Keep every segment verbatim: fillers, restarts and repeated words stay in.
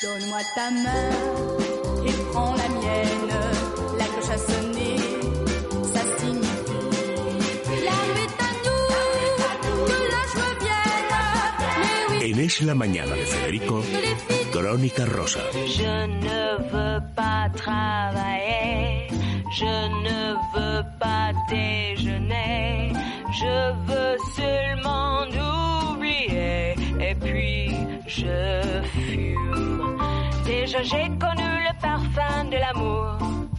Donne-moi ta main et prends la mienne. La cloche a sonné, ça signifie la nuit est à nous, que la joie vienne. Mais oui. En Es la Mañana de Federico, Crónica Rosa. Je ne veux pas travailler, je ne veux pas déjeuner, je veux seulement oublier et puis je fume. Déjà j'ai connu le parfum de l'amour.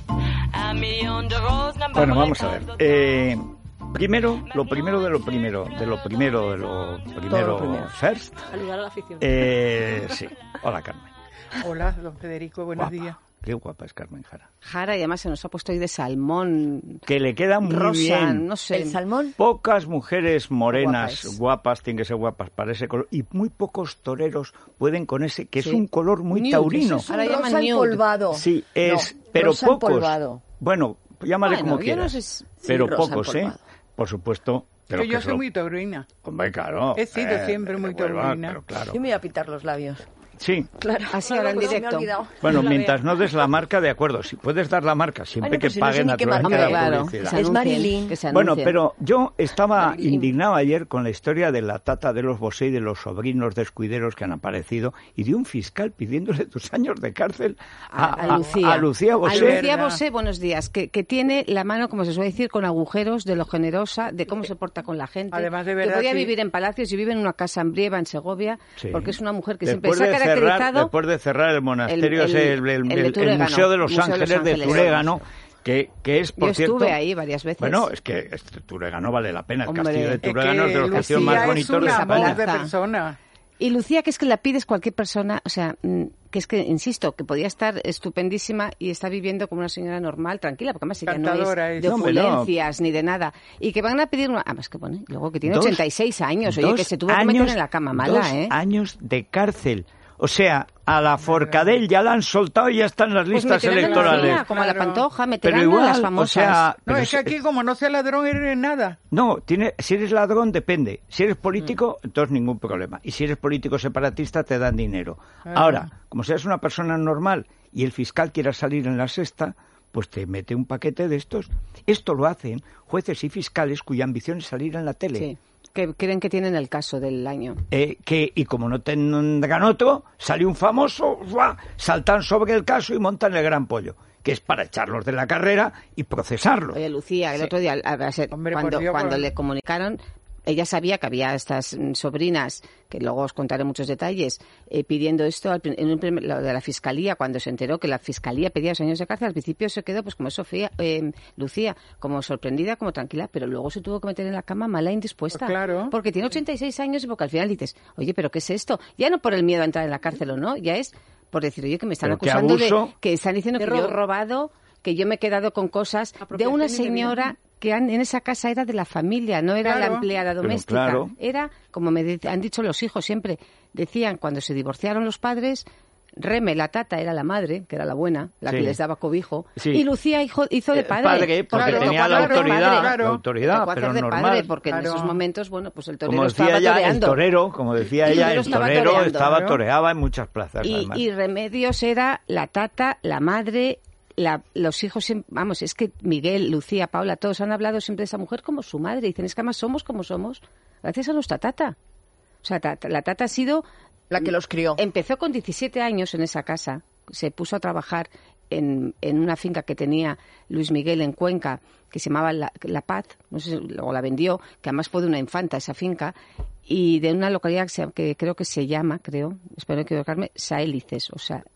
Un millón de roses. Bueno, vamos a ver. Eh, primero, lo primero de lo primero, de lo primero de lo primero, lo primero. first. Saludar a la afición. Eh, sí. Hola, Carmen. Hola, don Federico, buenos Guapa. días. Qué guapa es Carmen Jara. Jara, y además se nos ha puesto hoy de salmón. Que le queda muy rosa, bien. no sé. ¿El salmón? Pocas mujeres morenas, Guapas. guapas, tienen que ser guapas para ese color, y muy pocos toreros pueden con ese, que Sí. es un color muy Nude, taurino. eso es un Ahora rosa llaman nude. empolvado. Sí, es, No, pero rosa pocos. empolvado. Bueno, llámale Bueno, como yo quieras. no sé si- sí, pero rosa pocos, ¿eh? empolvado. Por supuesto. Pero Que yo que soy eso- muy taurina. Hombre, claro. He sido siempre muy de Huelva, taurina. pero claro. Yo me voy a pitar los labios. Sí. Claro. Así ahora en Pues se me ha directo. olvidado. Bueno, la mientras vea. no des la marca, de acuerdo. Si puedes dar la marca, siempre Bueno, que pues si no sé pague ni qué naturalmente marca la es. claro, publicidad. que se Es anuncien, Marilyn. que se Bueno, anuncien. pero yo estaba Marilyn. indignado ayer con la historia de la tata de los Bosé y de los sobrinos descuideros que han aparecido y de un fiscal pidiéndole dos años de cárcel a, a, a Lucía. a Lucía Bosé. A Lucía Verdad. Bosé, buenos días, que, que tiene la mano, como se suele decir, con agujeros de lo generosa, de cómo se porta con la gente. Además, de que verdad, podía sí. vivir en palacios y vive en una casa en Brieva, en Segovia, Sí. porque es una mujer que Después siempre se ha de cerrar- caracterizado... después de cerrar el monasterio, el- ese, el, el- el- el de el- el Turégano, Museo de los Museo de Ángeles Los de Ángeles. Turégano, que, que es, por Yo estuve cierto... ahí varias veces. Bueno, es que este Turégano vale la pena. El Hombre. castillo de Es Es Turégano es de los que castillos Lucía más es bonitos de un amor España. de persona. Y Lucía, que es que la pides cualquier persona, o sea, mm, que es que, insisto, que podía estar estupendísima y está viviendo como una señora normal, tranquila, porque además ella no Cantadora es es. de No, hombre, no. opulencias ni de nada. Y que van a pedir una... Además que pone, luego que tiene Dos- ochenta y seis años, oye, dos que se tuvo que meter años- en la cama mala, dos ¿eh? años de cárcel. O sea, a la Forcadell ya la han soltado y ya están en las Pues listas meterán a electorales. Lucía, como a la Claro. Pantoja, Pero meterán a igual, las o famosas. sea... No, pero es que aquí como no sea ladrón eres nada. No, tiene, si eres ladrón depende. Si eres político, Mm. entonces ningún problema. Y si eres político separatista, te dan dinero. Ah. Ahora, como seas una persona normal y el fiscal quiera salir en la sexta, pues te mete un paquete de estos. Esto lo hacen jueces y fiscales cuya ambición es salir en la tele. Sí, que creen que tienen el caso del año. Eh, que y como no tendrán otro, sale un famoso, ¡guau!, saltan sobre el caso y montan el gran pollo, que es para echarlos de la carrera y procesarlos. Oye, Lucía, el Sí. otro día, a ver, se- Hombre, por cuando, Dios, cuando por- le comunicaron, ella sabía que había estas mm, sobrinas, que luego os contaré muchos detalles, eh, pidiendo esto al prin- en un primer- lo de la Fiscalía, cuando se enteró que la Fiscalía pedía dos años de cárcel, al principio se quedó, pues como Sofía, eh, Lucía, como sorprendida, como tranquila, pero luego se tuvo que meter en la cama mala e indispuesta. Pues claro. Porque tiene ochenta y seis años y porque al final dices, oye, ¿pero qué es esto? Ya no por el miedo a entrar en la cárcel o no, ya es por decir, oye, que me están Pero qué acusando de... abuso. que están diciendo De que yo he robo. robado, que yo me he quedado con cosas de Apropiación una indebida. señora que han- en esa casa era de la familia, no era Claro. la empleada Pero doméstica. claro. Era, como me de- han dicho los hijos siempre, decían cuando se divorciaron los padres, Reme, la tata, era la madre, que era la buena, la Sí. que les daba cobijo, Sí. y Lucía hijo, hizo de Eh, padre. padre, porque le tenía tocó la hacer de autoridad, padre. claro. la autoridad, Tocó hacer pero de normal. padre, porque en Claro. esos momentos, bueno, pues el torero Como estaba decía ella, el toreando. torero, como decía El ella, torero el estaba torero toreando. estaba Claro. toreaba en muchas plazas. Y, además. y Remedios era la tata, la madre, la, los hijos, siem- vamos, es que Miguel, Lucía, Paula, todos han hablado siempre de esa mujer como su madre. Dicen, es que además somos como somos gracias a nuestra tata. O sea, tata- la tata ha sido... La que los crió. Empezó con diecisiete años en esa casa, se puso a trabajar en, en una finca que tenía Luis Miguel en Cuenca, que se llamaba La, La Paz, no sé, si- luego la vendió, que además fue de una infanta esa finca, y de una localidad que, se- que creo que se llama, creo, espero no equivocarme, Saélices, o sea...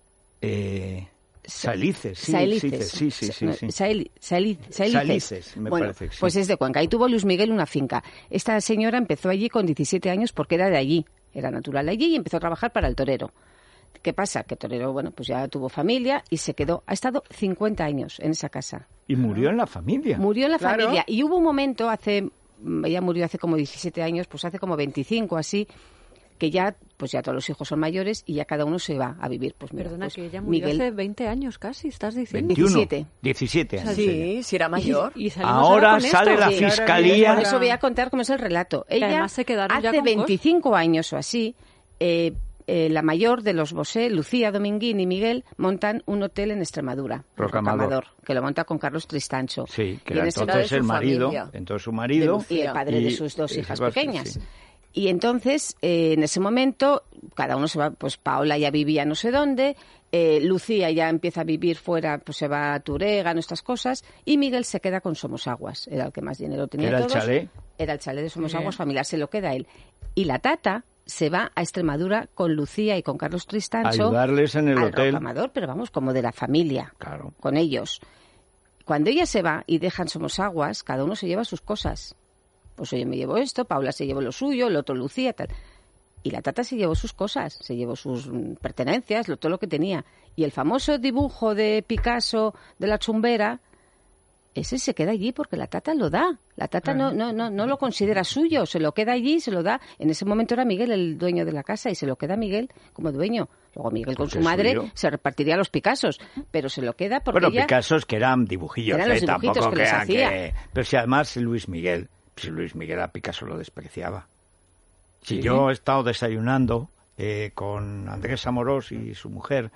Eh, Salices, sí, Saélices. sí, sí, sí, No, sí. Saeli- Saeli- Saélices. Salices, me Bueno, parece que sí. pues es de Cuenca. Ahí tuvo Luis Miguel una finca. Esta señora empezó allí con diecisiete años porque era de allí, era natural allí y empezó a trabajar para el torero. ¿Qué pasa? Que Torero, bueno, pues ya tuvo familia y se quedó. Ha estado cincuenta años en esa casa. Y murió en la familia. Murió en la Claro. familia. Y hubo un momento hace... Ella murió hace como diecisiete años, pues hace como veinticinco así, que ya pues ya todos los hijos son mayores y ya cada uno se va a vivir. Pues mira, Perdona, pues que ella murió Miguel, hace veinte años casi, ¿estás diciendo? veintiuno. diecisiete. diecisiete años. Sí, si era mayor. Y, y salimos Ahora con sale esto. la Sí, fiscalía. Por eso voy a contar cómo es el relato. Ella además se quedaron ya hace con veinticinco años o así, eh, eh, la mayor de los Bosé, Lucía Dominguín y Miguel, montan un hotel en Extremadura, Rocamadour. Rocamadour, que lo monta con Carlos Tristancho. Sí, que Y en era ese- entonces de el su marido, familia. entonces su marido. y el padre y- de sus dos y- hijas sí, pequeñas. sí. Y entonces, eh, en ese momento, cada uno se va, pues Paola ya vivía no sé dónde, eh, Lucía ya empieza a vivir fuera, pues se va a Turégano, estas cosas, y Miguel se queda con Somosaguas, era el que más dinero tenía. ¿Era el todos. chalet? Era el chalet de Somosaguas Bien. familiar, se lo queda él. Y la tata se va a Extremadura con Lucía y con Carlos Tristancho Ayudarles en el al hotel. Rocamadour, pero vamos, como de la familia, Claro. con ellos. Cuando ella se va y dejan Somosaguas, cada uno se lleva sus cosas. Pues yo me llevo esto, Paula se llevó lo suyo, el otro Lucía, tal. Y la tata se llevó sus cosas, se llevó sus mm, pertenencias, lo, todo lo que tenía. Y el famoso dibujo de Picasso de la chumbera, ese se queda allí porque la tata lo da. La tata no, no, no, no lo considera suyo, se lo queda allí, se lo da. En ese momento era Miguel el dueño de la casa y se lo queda Miguel como dueño. Luego Miguel con Porque su es madre suyo. se repartiría los Picassos, pero se lo queda porque Bueno, ella... Picassos que eran dibujillos, Eran los ¿eh? dibujitos Tampoco que les crean hacía. que... Pero si además Luis Miguel, si Luis Miguel a Picasso lo despreciaba. Si Sí. yo he estado desayunando eh, con Andrés Amorós y su mujer,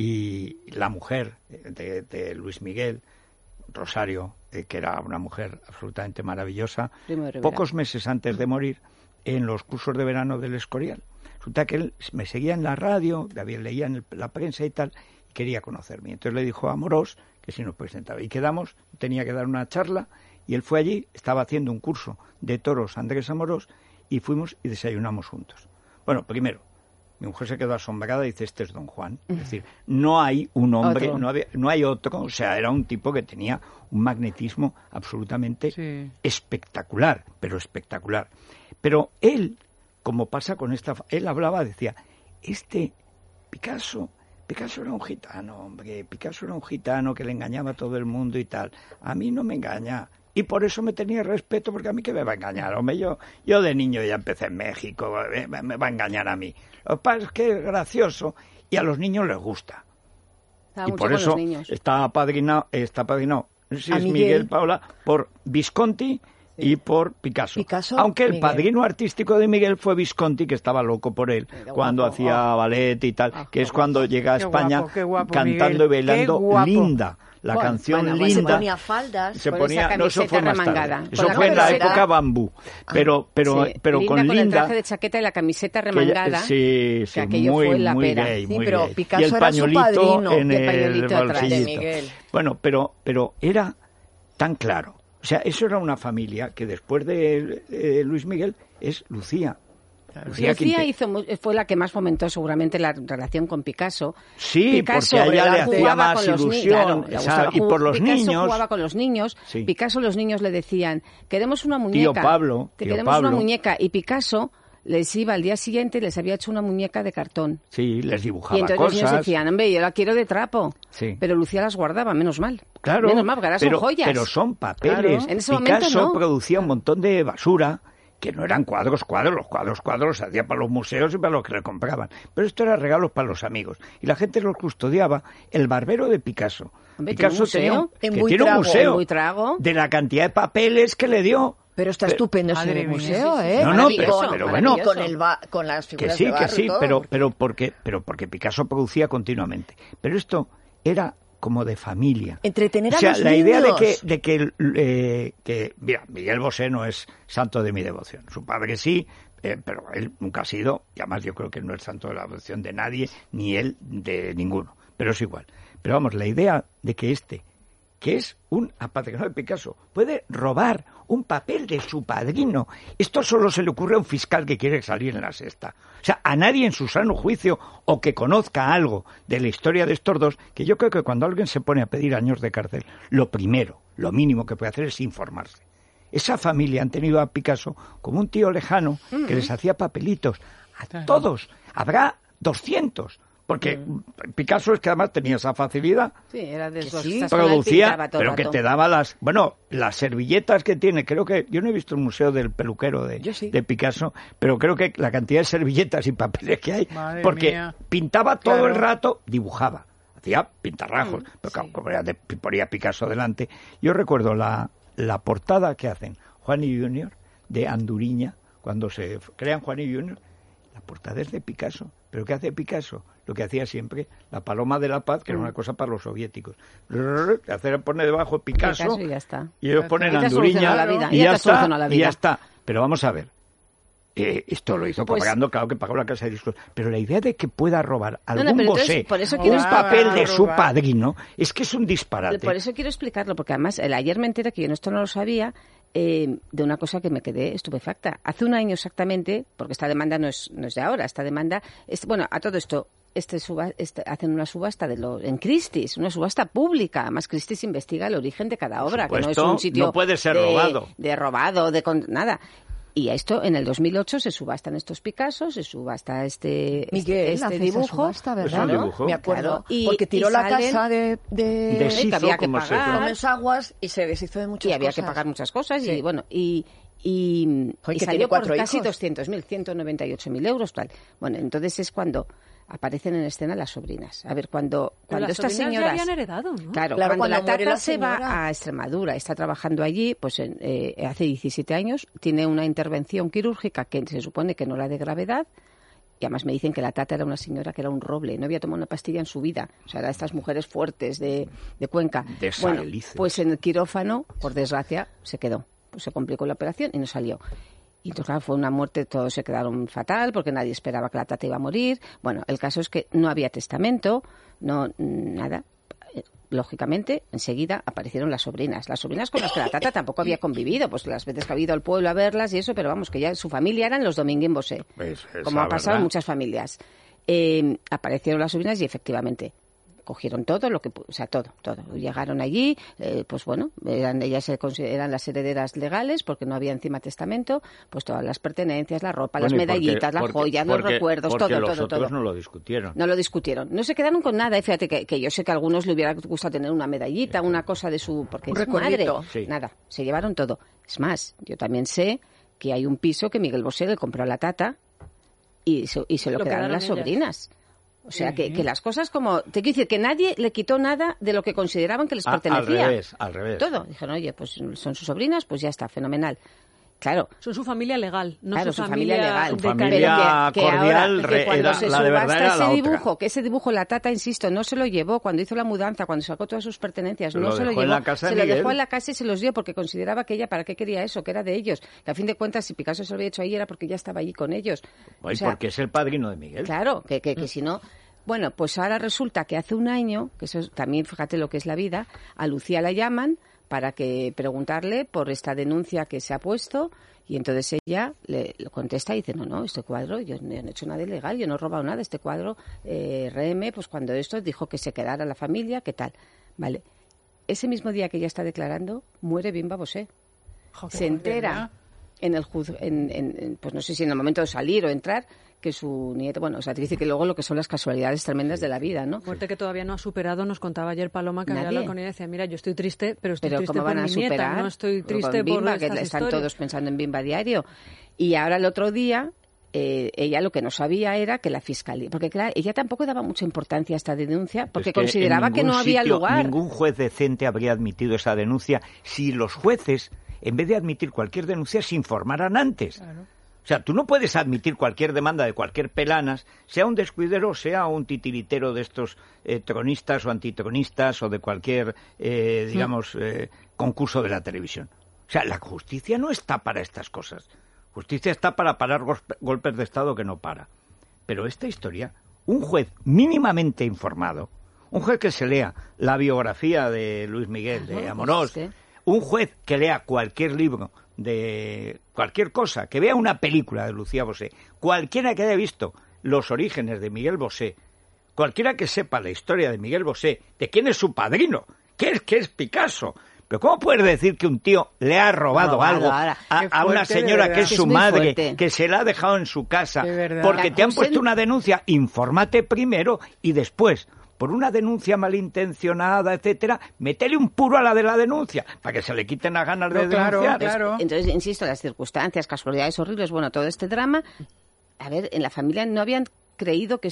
y la mujer de, de Luis Miguel, Rosario, eh, que era una mujer absolutamente maravillosa, Primo de Rivera. pocos meses antes de morir, en los cursos de verano del Escorial. Resulta que él me seguía en la radio, David leía en el- la prensa y tal, y quería conocerme. Entonces le dijo a Amorós que si nos presentaba. Y quedamos, tenía que dar una charla, y él fue allí, estaba haciendo un curso de toros Andrés Amorós, y fuimos y desayunamos juntos. Bueno, primero, mi mujer se quedó asombrada y dice, este es don Juan. Es decir, no hay un hombre, Otro. no, había- no hay otro, o sea, era un tipo que tenía un magnetismo absolutamente Sí. espectacular, pero espectacular. Pero él, como pasa con esta... fa- Él hablaba, decía, este Picasso, Picasso era un gitano, hombre, Picasso era un gitano que le engañaba a todo el mundo y tal. A mí no me engaña. Y por eso me tenía respeto, porque a mí que me va a engañar, hombre, yo, yo de niño ya empecé en México, me, me va a engañar a mí. Lo que pasa es que es gracioso y a los niños les gusta. Estaba Y mucho por con eso los niños. está apadrinado, está apadrinado, no sé si A es Miguel. Miguel, Paula, por Visconti y por Picasso. Picasso, Aunque el Miguel. padrino artístico de Miguel fue Visconti, que estaba loco por él, Era cuando guapo. hacía ballet y tal, Ah, que qué es cuando guapo. llega a Qué España guapo, qué guapo, cantando Miguel. y bailando Qué guapo. Linda. La Bueno, canción bueno, bueno, Se Linda. ponía faldas. Se con ponía, esa no, eso fue camiseta más tarde. remangada. Eso Con la fue en la camiseta- época bambú. Pero, pero, Sí, pero Linda con con el Linda. traje de chaqueta y la camiseta que ella- remangada. sí, sí, que aquello muy, fue la muy pera. gay, Sí, muy pero gay. Picasso y el era su pañuelito padrino. en Y el el pañuelito atrás. bolsillito. De Miguel. Bueno, pero, pero era tan claro. O sea, eso era una familia que después de eh, Luis Miguel es Lucía. Lucía, Lucía Quinte- hizo, mu- fue la que más fomentó seguramente la relación con Picasso. Sí, Picasso porque a ella le hacía jugaba más con los ni- ilusión, claro, le o sea, gustaba y ju- por los Picasso niños- jugaba con los niños. Sí. Picasso, los niños le decían, queremos una muñeca. Tío Pablo, Te tío queremos Pablo. una muñeca. Y Picasso les iba al día siguiente y les había hecho una muñeca de cartón. Sí, les dibujaba Y entonces los niños cosas. decían, hombre, yo la quiero de trapo. Sí. Pero Lucía las guardaba, menos mal. Claro, Menos mal, porque ahora son pero, joyas. pero son papeles. Claro. En ese momento Picasso no. producía un montón de basura que no eran cuadros, cuadros, los cuadros, cuadros se hacían para los museos y para los que le compraban. Pero esto era regalos para los amigos. Y la gente los custodiaba. El barbero de Picasso. Hombre, Picasso ¿tiene un museo? tenía, En que tiene un Buitrago. museo En Buitrago. de la cantidad de papeles que le dio. Pero está estupendo ese Madre mía. museo, Sí, sí, ¿eh? sí. No, no, pero, Maravilloso, pero bueno, maravilloso. con, el ba- con las que figuras sí, de que barro y sí, todo. pero, pero, porque, pero porque Picasso producía continuamente. Pero esto era como de familia. Entretener a o sea, los la idea de niños. que, de que, eh, que, mira, Miguel Bosé no es santo de mi devoción. Su padre sí, eh, pero él nunca ha sido, y además yo creo que no es santo de la devoción de nadie, ni él de ninguno. Pero es igual. Pero vamos, la idea de que este, que es un apadrinado de Picasso, puede robar un papel de su padrino. Esto solo se le ocurre a un fiscal que quiere salir en la sexta. O sea, a nadie en su sano juicio o que conozca algo de la historia de estos dos, que yo creo que cuando alguien se pone a pedir años de cárcel, lo primero, lo mínimo que puede hacer es informarse. Esa familia han tenido a Picasso como un tío lejano que les hacía papelitos. A todos. Habrá doscientos. Porque Picasso es que además tenía esa facilidad. Sí, era de Que esos sí, estas con el Producía, pintaba todo el pero que rato. te daba las... Bueno, las servilletas que tiene, creo que... Yo no he visto el museo del peluquero de, Yo sí. de Picasso, pero creo que la cantidad de servilletas y papeles que hay... Madre porque mía. pintaba todo Claro. el rato, dibujaba. Hacía pintarrajos, Mm, pero sí. claro, como era de- ponía Picasso delante. Yo recuerdo la, la portada que hacen Juan y Junior de Anduriña, cuando se crean Juan y Junior, La portada es de Picasso. ¿Pero qué hace Picasso? Lo que hacía siempre, la paloma de la paz, que mm. era una cosa para los soviéticos. Hacer poner debajo Picasso, Picasso y ya está. Y ellos ponen y Anduriña la vida. y, ya, ya, está, la vida. y ya está. Pero vamos a ver. Eh, esto lo hizo pues, pagando, claro que pagó la casa de discos. Pero la idea de que pueda robar algún no, no, Bosé entonces, un papel de su padrino, es que es un disparate. Por eso quiero explicarlo, porque además el, ayer me enteré que yo esto no lo sabía, eh, de una cosa que me quedé estupefacta. Hace un año exactamente, porque esta demanda no es, no es de ahora, esta demanda, es, bueno, a todo esto, este suba, este, hacen una subasta de lo, en Christie's, una subasta pública. Además, Christie's investiga el origen de cada obra, supuesto, que no es un sitio no puede ser de, robado. de robado, de con, nada. Y a esto, en el dos mil ocho, se subastan estos Picassos, se subasta este, Miguel, este, este dibujo. Subasta, ¿verdad? ¿No? Dibujo. Me acuerdo. Claro. Y, porque tiró y la salen, casa de... de... Deshizo, que había que como pagar. se Gómez Aguas y se deshizo de muchas y había cosas. que pagar muchas cosas. Sí. Y bueno, y... Y, Joder, y salió por casi doscientos mil, ciento noventa y ocho mil euros, tal. Bueno, entonces es cuando aparecen en escena las sobrinas. A ver, cuando, cuando las estas sobrinas señoras... ya habían heredado, ¿no? Claro, Claro, cuando, cuando la muere tata la se va señora. a Extremadura, está trabajando allí, pues en, eh, hace diecisiete años, tiene una intervención quirúrgica que se supone que no era de gravedad, y además me dicen que la tata era una señora que era un roble, no había tomado una pastilla en su vida. O sea, era de estas mujeres fuertes de, de Cuenca. De bueno, Salices. pues en el quirófano, por desgracia, se quedó. Pues se complicó la operación y no salió. Y entonces, claro, fue una muerte, todos se quedaron fatal porque nadie esperaba que la tata iba a morir. Bueno, el caso es que no había testamento, no nada. Lógicamente, enseguida aparecieron las sobrinas. Las sobrinas con las que la tata tampoco había convivido, pues las veces que ha ido al pueblo a verlas y eso, pero vamos, que ya su familia eran los Domínguez Bosé, pues como ha pasado verdad. en muchas familias. Eh, aparecieron las sobrinas y efectivamente cogieron todo lo que, o sea, todo, todo. Llegaron allí, eh, pues bueno, eran, ellas se eran las herederas legales porque no había encima testamento, pues todas las pertenencias, la ropa, Bueno, las medallitas, porque, las porque, joyas, porque, los recuerdos, porque todo, los todo, otros todo. no lo discutieron. No lo discutieron. No se quedaron con nada. Y fíjate que, que yo sé que a algunos le hubiera gustado tener una medallita, una cosa de su... porque Un es su madre. recuerdito. Sí. Nada, se llevaron todo. Es más, yo también sé que hay un piso que Miguel Bosé le compró a la tata y se, y se lo, Lo quedaron quedaron las ellas. sobrinas. O sea, que, que las cosas como... Te quiero decir que nadie le quitó nada de lo que consideraban que les A- pertenecía. al revés, al revés. Todo. Dijeron, oye, pues son sus sobrinas, pues ya está, fenomenal. Claro, Son su familia legal, no claro, su, su familia legal. Su de familia cariño. que, que cordial ahora, que re- cuando era- se la de verdad subasta era ese la otra. dibujo, que ese dibujo la tata, insisto, no se lo llevó cuando hizo la mudanza, cuando sacó todas sus pertenencias, Se no lo se lo dejó llevó, en la casa de se lo Miguel. dejó en la casa y se los dio porque consideraba que ella, ¿para qué quería eso? Que era de ellos. Que a fin de cuentas, si Picasso se lo había hecho ahí era porque ya estaba allí con ellos. Oye, O sea, porque es el padrino de Miguel. Claro, que, que, que si no... Bueno, pues ahora resulta que hace un año, que eso es, también fíjate lo que es la vida, a Lucía la llaman para que preguntarle por esta denuncia que se ha puesto y entonces ella le, le contesta y dice, no, no, este cuadro, yo no he hecho nada ilegal, yo no he robado nada, este cuadro, eh, R M, pues cuando esto dijo que se quedara la familia, ¿qué tal? Vale, ese mismo día que ella está declarando, muere Bimba Bosé. Jo, Se entera ¿verdad? en el juz, en, en, en, pues no sé si en el momento de salir o entrar, que su nieto, bueno, o sea, te dice que luego lo que son las casualidades tremendas de la vida, ¿no? Muerte que todavía no ha superado, nos contaba ayer Paloma que había Nadie. hablado con ella y decía, mira, yo estoy triste, pero estoy Pero triste ¿cómo por van a mi nieta, superar? no estoy Con triste por Bimba, que estas están historias. todos pensando en Bimba diario. Y ahora el otro día, eh, ella lo que no sabía era que la fiscalía, porque claro, ella tampoco daba mucha importancia a esta denuncia, porque Es que consideraba en que ningún no había sitio, lugar. Ningún juez decente habría admitido esa denuncia si los jueces, en vez de admitir cualquier denuncia, se informaran antes. Claro. O sea, tú no puedes admitir cualquier demanda de cualquier pelanas, sea un descuidero, sea un titiritero de estos eh, tronistas o antitronistas o de cualquier, eh, digamos, eh, concurso de la televisión. O sea, la justicia no está para estas cosas. Justicia está para parar gos- golpes de Estado que no para. Pero esta historia, un juez mínimamente informado, un juez que se lea la biografía de Luis Miguel, de Claro, Amorós, pues, sí. un juez que lea cualquier libro de cualquier cosa, que vea una película de Lucía Bosé, cualquiera que haya visto los orígenes de Miguel Bosé, cualquiera que sepa la historia de Miguel Bosé, de quién es su padrino, qué es, qué es Picasso. Pero ¿cómo puedes decir que un tío le ha robado, Robado, algo ahora. a, Qué a una fuerte, de señora verdad. que es Es su muy madre, fuerte. que se la ha dejado en su casa, De verdad. porque La te han acusen- puesto una denuncia? Infórmate primero y después, por una denuncia malintencionada, etcétera, métele un puro a la de la denuncia, para que se le quiten las ganas de No, claro, denunciar. claro. Entonces, insisto, las circunstancias, casualidades horribles, bueno, todo este drama, a ver, en la familia no habían creído que esto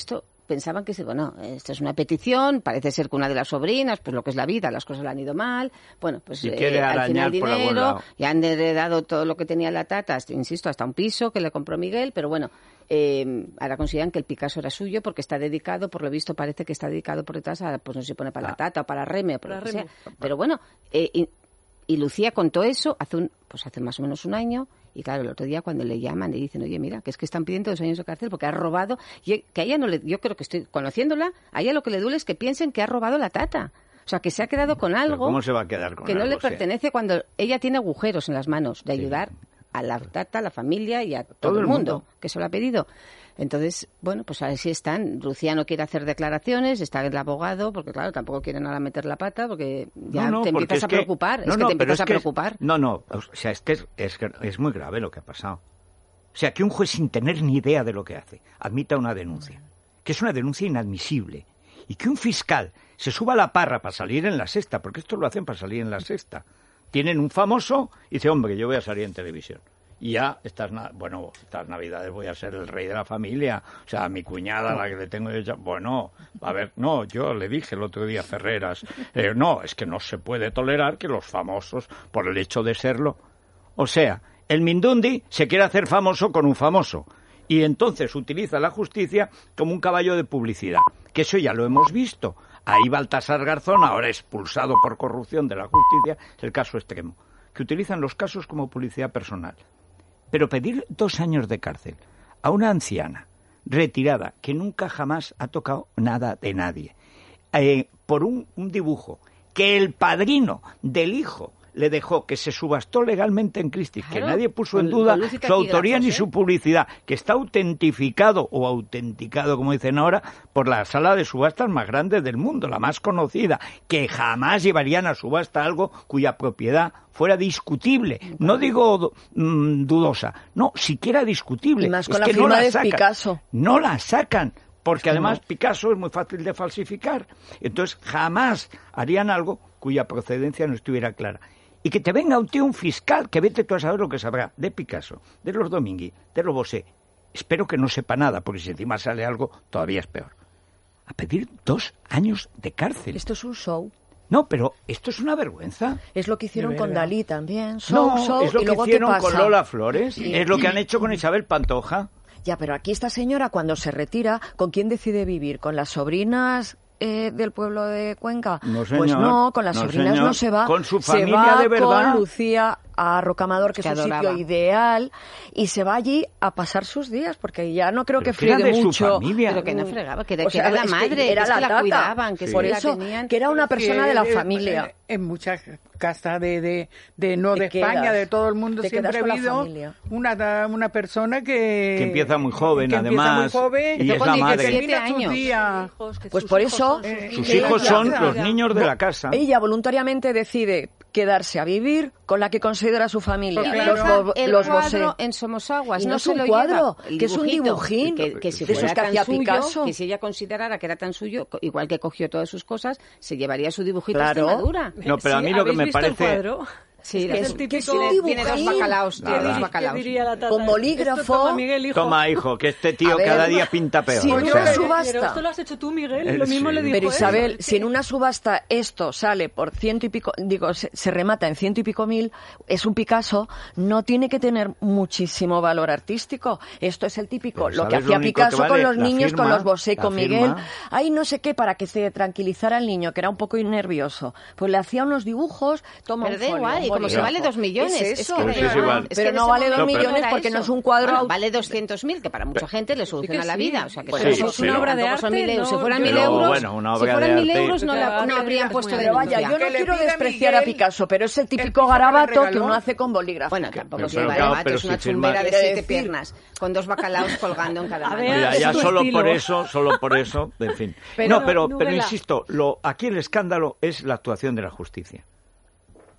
pensaban que, bueno, esta es una petición, parece ser que una de las sobrinas, pues lo que es la vida, las cosas le han ido mal, bueno, pues Y eh, quiere al final arañar por algún dinero, lado. y han heredado todo lo que tenía la tata, hasta, insisto, hasta un piso que le compró Miguel, pero bueno, eh, ahora consideran que el Picasso era suyo porque está dedicado, por lo visto parece que está dedicado por detrás a, pues no se pone para Ah. la tata o para Reme o para Para lo que Reme. sea, pero bueno, eh, y, y Lucía contó eso hace un, pues hace más o menos un año. Y claro, el otro día cuando le llaman y dicen, oye, mira, que es que están pidiendo dos años de cárcel porque ha robado, y que a ella no le, yo creo que estoy conociéndola, a ella lo que le duele es que piensen que ha robado la tata. O sea, que se ha quedado con ¿Pero algo ¿Cómo se va a quedar con que no algo? le O sea, pertenece cuando ella tiene agujeros en las manos de ayudar a la tata, a la familia y a todo, Todo el el mundo, mundo. que se lo ha pedido. Entonces, bueno, pues así están. Lucía no quiere hacer declaraciones, está el abogado, porque claro, tampoco quieren ahora meter la pata, porque ya No, no, te porque empiezas es a que- preocupar, no, es que no, te pero empiezas es a que es- preocupar. No, no, o sea, es que es, es, es muy grave lo que ha pasado. O sea, que un juez sin tener ni idea de lo que hace admita una denuncia, que es una denuncia inadmisible, y que un fiscal se suba a la parra para salir en la sexta, porque esto lo hacen para salir en la sexta. Tienen un famoso y dice, hombre, yo voy a salir en televisión. Y ya, estas, na- bueno, estas navidades voy a ser el rey de la familia. O sea, mi cuñada, la que le tengo yo, ya- bueno, a ver, no, yo le dije el otro día a Ferreras, eh, no, es que no se puede tolerar que los famosos, por el hecho de serlo. O sea, el Mindundi se quiere hacer famoso con un famoso. Y entonces utiliza la justicia como un caballo de publicidad. Que eso ya lo hemos visto. Ahí Baltasar Garzón, ahora expulsado por corrupción de la justicia, es el caso extremo. Que utilizan los casos como publicidad personal. Pero pedir dos años de cárcel a una anciana retirada que nunca jamás ha tocado nada de nadie, eh, por un, un dibujo que el padrino del hijo le dejó, que se subastó legalmente en Christie's, Claro, que nadie puso en con- duda con luz y su autoría taquígrafos, ni ¿eh? su publicidad, que está autentificado o autenticado, como dicen ahora, por la sala de subastas más grande del mundo, la más conocida, que jamás llevarían a subasta algo cuya propiedad fuera discutible. No digo mm, dudosa, no, siquiera discutible. Y más Es con la que no firma la de sacan. Picasso. No la sacan, porque además Picasso es muy fácil de falsificar. Entonces jamás harían algo cuya procedencia no estuviera clara. Y que te venga un tío, un fiscal, que vete tú a saber lo que sabrá de Picasso, de los Domingui, de los Bosé. Espero que no sepa nada, porque si encima sale algo, todavía es peor. A pedir dos años de cárcel. Esto es un show. No, pero esto es una vergüenza. Es lo que hicieron De con verdad. Dalí también. Show, No, show, es lo y que luego, ¿qué hicieron con pasa? Lola Flores, es lo que han hecho con Isabel Pantoja. Ya, pero aquí esta señora cuando se retira, ¿con quién decide vivir? ¿Con las sobrinas eh, del pueblo de Cuenca? No, Pues señor. no, con las No, sobrinas señor. no se va. Con su se familia va de verdad. con Lucía a Rocamadour, que Que es un adoraba. sitio ideal, y se va allí a pasar sus días, porque ya no creo Pero que que era friegue de su mucho. familia. Pero que no fregaba, que, de- O que sea, era la es que madre, era que, es que la la tata. cuidaban, que Sí. sí Por la eso, tenían. que era una persona de la Sí, eh, familia. eh, En muchas casas de, de, de no Te de España, quedas, de todo el mundo, te siempre quedas ha con la habido familia. una, una persona que... Que empieza muy joven, que empieza además, muy joven, y que es la termina madre. Siete sus años. días. Pues por eso, Eh, Sus ella- hijos son ella- los niños de la casa. ella voluntariamente decide quedarse a vivir con la que considera su familia. Pues Y claro. Los, deja bo- el los cuadro Bosé. en Somosaguas, Y no, no es se un lo cuadro, lleva. El que es un dibujito, dibujín. que, que si De esos fuera que tan hacía suyo, Picasso. que si ella considerara que era tan suyo, co- igual que cogió todas sus cosas, se llevaría su dibujito Claro. a Extremadura. No, pero a mí lo que me parece... Sí, Es que es es- el que típico, es un tiene, tiene dos dibujín. bacalaos, tiene Nada. dos bacalaos. Con bolígrafo. Esto toma, Miguel, hijo. Toma, hijo, que este tío A ver, cada día pinta peor. si o no sea, es subasta. Pero esto lo has hecho tú, Miguel, Eh, lo mismo sí. le dijo Pero él. Isabel, si en una subasta esto sale por ciento y pico, digo, se, se remata en ciento y pico mil, es un Picasso, no tiene que tener muchísimo valor artístico. Esto es el típico, Pero lo que ¿sabes hacía lo único Picasso que con vale? los La niños, firma, con los Bosé, la con firma. Miguel. Ay, no sé qué, para que se tranquilizara al niño, que era un poco nervioso. Pues le hacía unos dibujos, toma Pero un da folio, igual, un y como se bolígrafo. vale dos millones. Es Es eso. que Pues da es igual. Es que Pero en no ese vale dos momento millones era porque eso. no es un cuadro Bueno, aut- vale doscientos mil, que para mucha gente le soluciona que la sí. vida. O sea, que Pues eso eso es es una una obra obra de de arte, euros. Si no- fueran Pero, mil euros, bueno, una si obra de fueran mil arte- euros no, la- Pero no habrían es puesto muy de Pero vaya, denuncia. yo no Que le quiero pida despreciar a Miguel Picasso, pero es el típico piso que le garabato que regaló. uno hace con bolígrafo. Bueno, tampoco Pero, se lleva claro, garabato, pero es una si firma- chumbera de Quiere siete decir- piernas, con dos bacalaos colgando en cada A mano. ver, Mira, es ya tu solo estilo. por eso, solo por eso, en fin. Pero, no, pero, pero Nubela. insisto, lo, aquí el escándalo es la actuación de la justicia.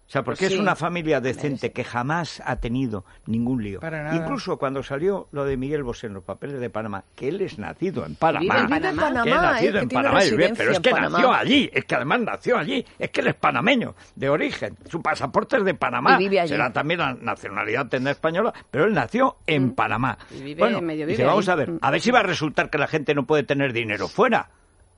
O sea, porque Sí. es una familia decente que jamás ha tenido ningún lío. Para nada. Incluso cuando salió lo de Miguel Bosé en los papeles de Panamá, que él es nacido en Panamá. Vive en Vive en Panamá, que es Panamá, nacido eh, en que tiene Panamá, y bien, residencia pero es en que Panamá. nació allí, es que además nació allí, es que él es panameño, de origen, su pasaporte es de Panamá, Y vive allí. será también la nacionalidad tendrá española, pero él nació en Panamá. Y vive- bueno, medio dice, vive vamos ahí. a ver, a ver si va a resultar que la gente no puede tener dinero fuera.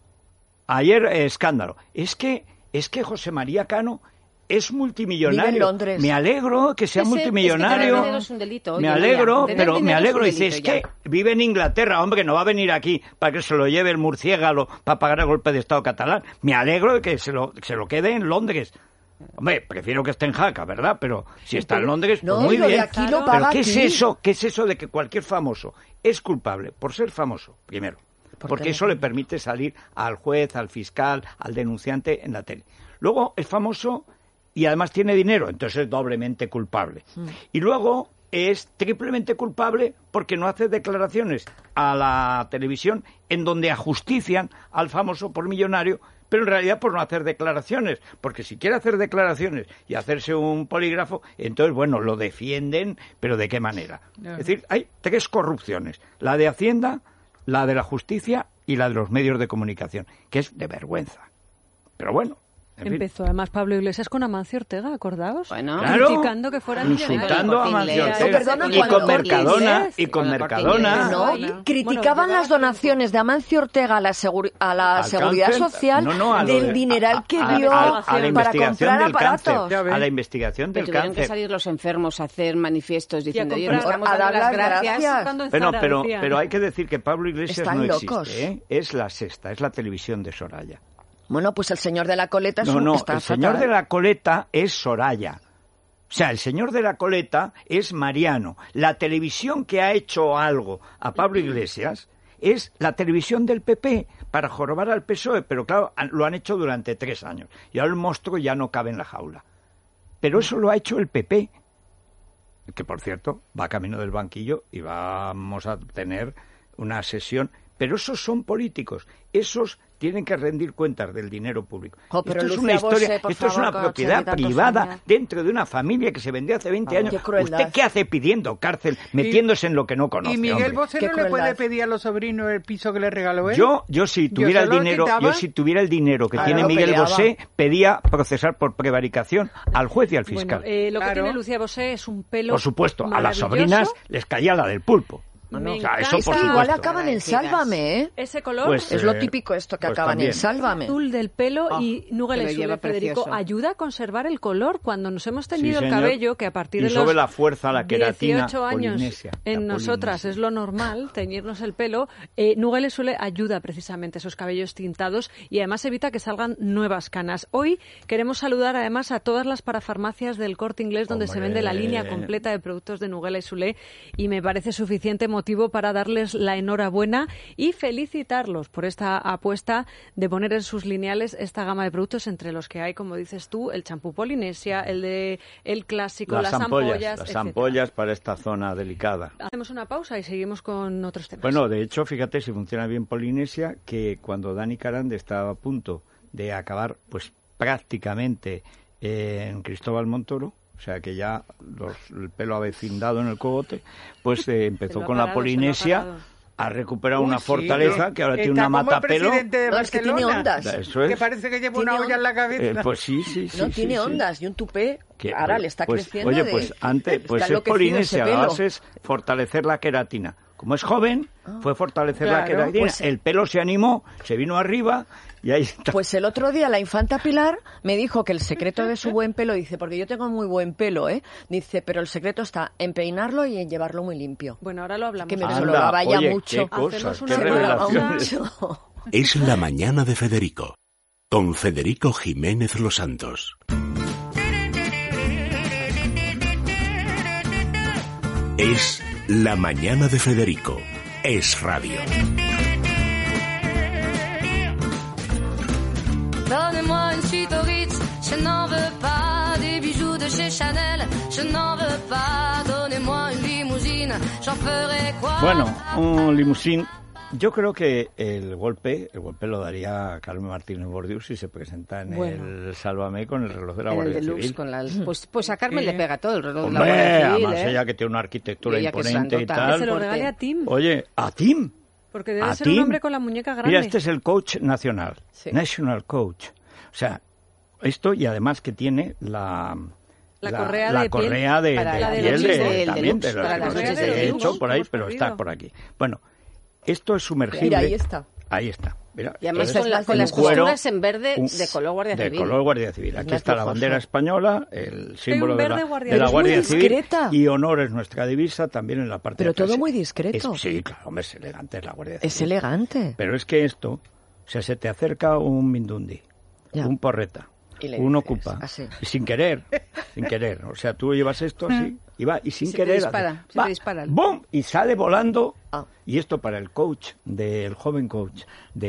Ayer, eh, escándalo, es que, es que José María Cano es multimillonario. Vive en Londres. Me alegro que sea Ese- multimillonario. es que tener dinero es un delito, oye, me Nuria, alegro, tener pero me dinero es alegro. un Dice, es delito que ya. vive en Inglaterra, hombre, que no va a venir aquí para que se lo lleve el murciélago para pagar el golpe de Estado catalán. Me alegro de que se lo, se lo quede en Londres. Hombre, prefiero que esté en Jaca, ¿verdad? Pero si está en Londres, pues No, muy y lo de bien. aquí lo Pero paga ¿qué es aquí. eso? ¿Qué es eso de que cualquier famoso es culpable por ser famoso? Primero, ¿Por porque qué? eso le permite salir al juez, al fiscal, al denunciante en la tele. Luego es famoso y además tiene dinero, entonces es doblemente culpable. Y luego es triplemente culpable porque no hace declaraciones a la televisión en donde ajustician al famoso por millonario, pero en realidad por no hacer declaraciones, porque si quiere hacer declaraciones y hacerse un polígrafo, entonces, bueno, lo defienden, pero ¿de qué manera? Es decir, hay tres corrupciones, la de Hacienda, la de la justicia y la de los medios de comunicación, que es de vergüenza. Pero bueno, en fin. Empezó además Pablo Iglesias con Amancio Ortega, ¿acordaos? Bueno. Claro. Criticando que fuera Insultando a Corte Amancio Inglés. Ortega. Perdona, y cuando- con Mercadona, Inglés. y con Con el Corte Mercadona. Inglés. No, Bueno, criticaban bueno, las donaciones de Amancio Ortega a la, seguri- a la Al seguridad cáncer, social no, no, a lo del de- dineral a- que a- dio a- a la para investigación comprar del aparatos. cáncer, Ya ves. a la investigación Que del tuvieron que cáncer. salir los enfermos a hacer manifiestos diciendo Y a "Oye, nos comprar- estamos a dando dar las las gracias". gracias. Buscando en Bueno, Zara, pero, decían. pero hay que decir que Pablo Iglesias Están no locos. existe, ¿eh? Es la sexta, es la televisión de Soraya. Bueno, pues el señor de la coleta es No, un- no, está el señor fatal. de la coleta es Soraya. O sea, el señor de la coleta es Mariano. La televisión que ha hecho algo a Pablo Iglesias es la televisión del P P para jorobar al P S O E, pero claro, han- lo han hecho durante tres años. Y ahora el monstruo ya no cabe en la jaula. Pero eso lo ha hecho el P P, que por cierto va camino del banquillo y vamos a tener una sesión. Pero esos son políticos, esos tienen que rendir cuentas del dinero público. Jo, pero esto es Lucía una historia, Bosé, por esto es favor, una con propiedad ochenta y tantos privada años. dentro de una familia que se vendió hace veinte Ah, años. qué crueldad. ¿Usted qué hace pidiendo cárcel, metiéndose en lo que no conoce? Y Miguel hombre? Bosé Qué no le puede crueldad. pedir a los sobrinos el piso que le regaló él. Yo, yo si tuviera se el lo dinero, quitaba. yo si tuviera el dinero que Claro, tiene lo Miguel peleaba. Bosé, pedía procesar por prevaricación al juez y al fiscal. Bueno, eh, lo Claro. que tiene Lucía Bosé es un pelo Por supuesto, a las maravilloso. sobrinas les caía la del pulpo. Me O sea, eso encanta. Es por que igual supuesto. acaban en Agradecidas. Sálvame, ¿eh? Ese color Pues, Es eh, lo típico esto que pues acaban también. en Sálvame. azul del pelo Oh, y que Nugel lo Esule, lleva Federico, precioso. ayuda a conservar el color cuando nos hemos tenido Sí, el señor. cabello, que a partir Y de sobre los la fuerza, la queratina dieciocho años polinesia, la en nosotras polinesia. es lo normal, teñirnos el pelo, eh, Nugel Esule ayuda precisamente a esos cabellos tintados y además evita que salgan nuevas canas. Hoy queremos saludar además a todas las parafarmacias del Corte Inglés donde se Hombre. vende la línea completa de productos de Nugel Esule y me parece suficiente motivo para darles la enhorabuena y felicitarlos por esta apuesta de poner en sus lineales esta gama de productos entre los que hay, como dices tú, el champú Polinesia, el de el clásico, Las, las ampollas, ampollas, las etcétera. ampollas para esta zona delicada. Hacemos una pausa y seguimos con otros temas. Bueno, de hecho, fíjate si funciona bien Polinesia, que cuando Dani Carande estaba a punto de acabar, pues prácticamente eh, en Cristóbal Montoro, o sea que ya los, el pelo avecindado en el cogote, pues eh, empezó Se lo ha con la parado, se lo ha Polinesia, parado. ha recuperado Uy, una sí, fortaleza eh, que ahora tiene está una como el matapelo. presidente de No, es que tiene Barcelona, ondas. Eso es. Que parece que lleva Tiene una olla en la Eh, cabeza. pues sí, sí, sí. No sí, tiene sí. ondas y un tupé. Que, Ahora pues- le está pues, creciendo. Oye, de- pues antes, está pues es enloquecido Polinesia, ese la pelo. base es fortalecer la queratina. Como es joven, fue fortalecer la Claro, queratina. pues- el pelo se animó, se vino arriba y ahí está. Pues el otro día la infanta Pilar me dijo que el secreto de su buen pelo, dice, porque yo tengo muy buen pelo, ¿eh? Dice, pero el secreto está en peinarlo y en llevarlo muy limpio. Bueno, ahora lo hablamos. Que me Anda, se lo lava ya oye, mucho. qué cosas, Hacemos qué una Se lo lava revelaciones. mucho. Es la mañana de Federico, con Federico Jiménez Los Santos. Es la mañana de Federico. Es radio. Donnez-moi une suite au Ritz, je n'en veux pas. Des bijoux de chez Chanel, je n'en veux pas. Donnez-moi une limousine, j'en ferai quoi? Bueno, un limusín Yo creo que el golpe, el golpe lo daría Carmen Martínez Bordiú si se presenta en Bueno. el Sálvame con el reloj de la En el Guardia deluxe, Civil. con la, pues, pues a Carmen Sí. le pega todo el reloj de la Hombre, Guardia Civil, además ¿eh? ella que tiene una arquitectura Y ella que es imponente y grandota. tal. Que se lo fuerte. regale a Tim. Oye, ¿a Tim? Porque debe ¿A ser un Tim? hombre con la muñeca grande. Mira, este es el coach nacional, Sí. National Coach. O sea, esto y además que tiene la... La correa la de piel correa de, para de la de piel los de, deluxe, del también deluxe, de los para las que noches he de hecho deluxe. por ahí, Hemos pero perdido. está por aquí. Bueno, esto es sumergible. Mira, ahí está. Ahí está. Mira, Y además entonces, con, la- con un las cuero, costuras en verde un- de color Guardia de Civil. color Guardia Civil. Aquí más está la lujoso. bandera española, el símbolo de la, verde Guardia de la Civil. Guardia Muy Civil. discreta. Y honor es nuestra divisa también en la parte Pero de atrás. todo muy discreto. Es- sí, claro, hombre, es elegante, es la Guardia Civil. Es elegante. Pero es que esto, o sea, se te acerca un mindundi, Ya. un porreta, Y le un dices, ocupa, así. y sin querer, sin querer. O sea, tú llevas esto así, y va, y sin Se te querer, dispara, hace, se te va, dispara. ¡bum! Y sale volando. Ah. Y esto para el coach, del joven coach,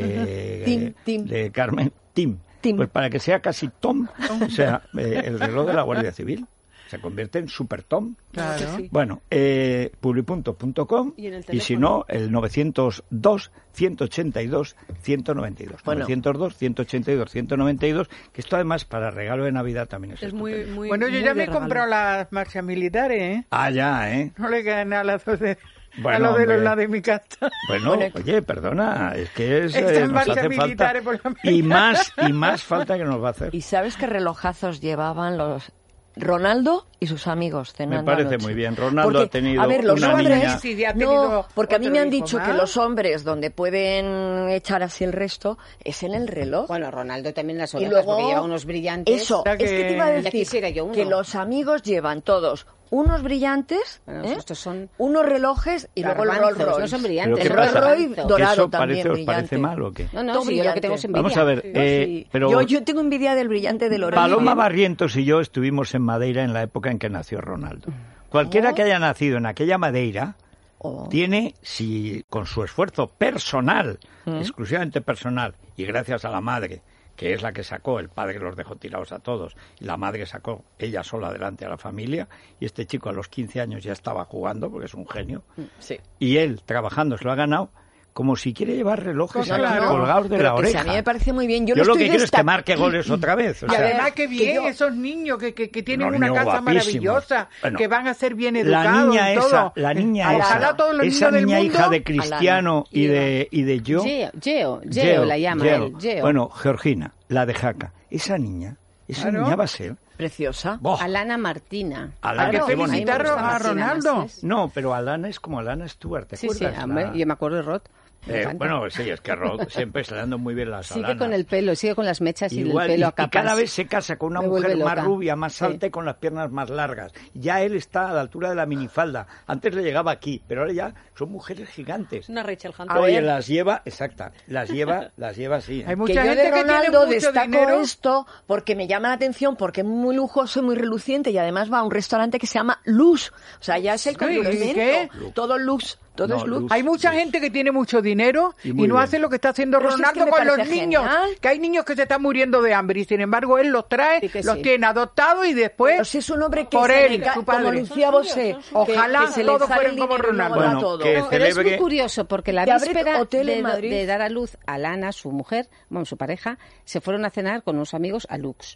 de, Tim, Tim. de Carmen, Tim. Tim. Pues para que sea casi Tom, o sea, eh, el reloj de la Guardia Civil. Se convierte en Super Tom. Claro. Bueno, eh, publipunto punto com Y en el y si teléfono. no, el novecientos dos, ciento ochenta y dos, ciento noventa y dos. Bueno. novecientos dos, ciento ochenta y dos, ciento noventa y dos, que esto además para regalo de Navidad también es, Es muy, estupendo. muy Bueno, yo muy ya me de he comprado regalo. las marchas militares, ¿eh? Ah, ya, ¿eh? No le ganan a las dos de, Bueno, a los de hombre. los lados de mi casa. Bueno, oye, perdona, es que es, Estas eh, nos marchas hace falta militares por la y mañana. más y más falta que nos va a hacer. ¿Y sabes qué relojazos llevaban los Ronaldo y sus amigos cenando Me parece anoche? muy bien. Ronaldo Porque, ha tenido a ver, los una hombres, niña- Sí, ya ha tenido no, porque a mí otro me han hijo dicho más. que los hombres donde pueden echar así el resto es en el reloj. Bueno, Ronaldo también las Y orejas, luego, porque lleva unos brillantes. Eso, O sea es que te iba a que- decir Ya quisiera yo uno. que los amigos llevan todos unos brillantes, Bueno, ¿eh? estos son unos relojes y luego el Rolls garbanzos, Royce. no son ¿Pero brillantes, qué El son Rolls pasa? Royce garbanzos. dorado ¿Eso también, parece, os brillante. parece mal o qué? No, no, Todo sí, yo lo que tengo brillante. es envidia. Vamos a ver, Sí, eh, sí. pero yo, yo tengo envidia del brillante del origen. Paloma Barrientos y yo estuvimos en Madeira en la época en que nació Ronaldo. Cualquiera Oh. que haya nacido en aquella Madeira Oh. tiene, si con su esfuerzo personal, Mm. exclusivamente personal, y gracias a la madre, que es la que sacó, el padre los dejó tirados a todos, y la madre sacó ella sola adelante a la familia, y este chico a los quince años ya estaba jugando, porque es un genio, Sí. y él trabajando se lo ha ganado, como si quiere llevar relojes No, aquí claro. colgados de Pero la que si oreja. a mí me parece muy bien. Yo, Yo le lo estoy que quiero es que desta- marque goles otra vez. O Y sea, además que bien, yo- esos niños que, que, que tienen Unos una niños casa guapísimos. maravillosa, Bueno, que van a ser bien la educados niña y esa, todo. la niña Ojalá esa, todos los esa niños del niña mundo, hija de Cristiano y de y de yo, Geo, Geo, Geo la llama Geo. él, Geo. Bueno, Georgina, la de Jaca, esa niña, esa Claro. niña va a ser. Preciosa. ¡Boh! Alana Martina. Alana, Hay que qué bonito. felicitar me gusta a Martina Ronaldo. más, ¿ves? No, pero Alana es como Alana Stewart, ¿te Sí, sí, acuerdas? hombre, La- yo me acuerdo de Rod. Me Eh, encanta. bueno, sí, es que Rod siempre está dando muy bien las Sigue Alanas. con el pelo, sigue con las mechas y Igual, el pelo y- a y, capas. cada vez se casa con una Me mujer vuelve más loca. rubia, más Sí. alta y con las piernas más largas. Ya él está a la altura de la minifalda. Antes le llegaba aquí, pero ahora ya son mujeres gigantes. Una Rachel Hunter. A Oye, ver. las lleva, exacta, las lleva, las lleva así. ¿eh? Hay Que mucha yo gente de que tiene Ronaldo mucho destaco dinero. esto porque me llama la atención, porque es muy lujoso y muy reluciente y además va a un restaurante que se llama Lux. O sea, ya es el ¿Y complemento. qué? Todo Lux, todo No, es Lux. Lux. Hay mucha gente que tiene mucho dinero Y y, muy no bien. hace lo que está haciendo Pero si es Ronaldo que me con los parece niños. genial. Que hay niños que se están muriendo de hambre y sin embargo él los trae, Sí que los sí. tiene adoptados y después Pero si es un hombre que por se él, le ca- su como padre. Lucía Bosé, Ojalá que, que se le todos sale fueran el como dinero y luego Ronaldo. da Bueno, todo. que- Pero es muy celebre- curioso porque la que abre víspera hotel en de, Madrid. de dar a luz a Lana, su mujer, bueno, su pareja, se fueron a cenar con unos amigos a Lux.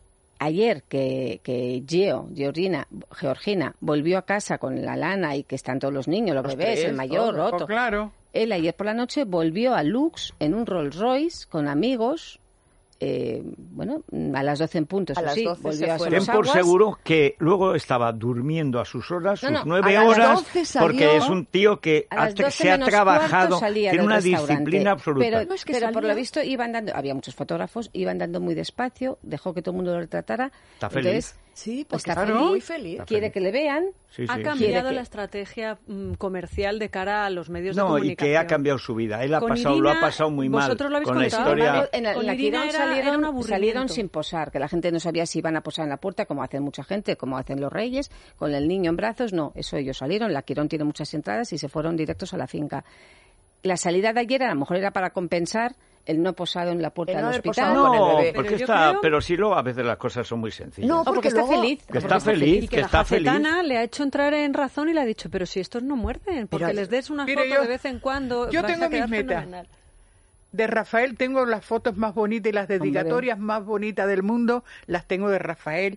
Ayer que, que Geo, Georgina, Georgina volvió a casa con la Lana y que están todos los niños, los, Los bebés, tres, el mayor, todos, Otto. Pues claro. Él ayer por la noche volvió a Lux en un Rolls Royce con amigos. Eh, bueno, a las doce en punto, A eso las sí, doce se volvió a fue. Ten sus por aguas. seguro que luego estaba durmiendo a sus horas, No, sus no, nueve a las horas, doce salió. porque es un tío que A las hasta- doce se ha menos trabajado, cuarto salía tiene del una restaurante. disciplina absoluta. Pero, No, es que pero por salía. lo visto iban dando, había muchos fotógrafos, iban dando muy despacio, dejó que todo el mundo lo retratara. Está feliz. Entonces, Sí, porque está está feliz, muy feliz. Está quiere feliz. que le vean. Sí, Ha sí. cambiado Quiere que- la estrategia mm, comercial de cara a los medios de No, y comunicación. que ha cambiado su vida. Él ha Con pasado, lo ha Irina, pasado muy mal vosotros lo habéis con la contado, historia. ¿vale? En la, Con en la Irina Quirón era- era un salieron, aburrimiento. salieron sin posar, que la gente no sabía si iban a posar en la puerta, como hacen mucha gente, como hacen los reyes, con el niño en brazos. No, eso ellos salieron. La Quirón tiene muchas entradas y se fueron directos a la finca. La salida de ayer a lo mejor era para compensar el no posado en la puerta El del no haber hospital. posado con el No, bebé. porque Pero yo está, creo- pero sí, luego a veces las cosas son muy sencillas. No, O porque porque está luego- feliz. Que porque está feliz, Y que, que la está feliz. jacetana le ha hecho entrar en razón y le ha dicho, pero si estos no muerden, porque Pero- les des una Mire, foto yo- de vez en cuando. yo vais tengo a quedar mis metas. fenomenal. De Rafael tengo las fotos más bonitas y las dedicatorias más bonitas del mundo, las tengo de Rafael,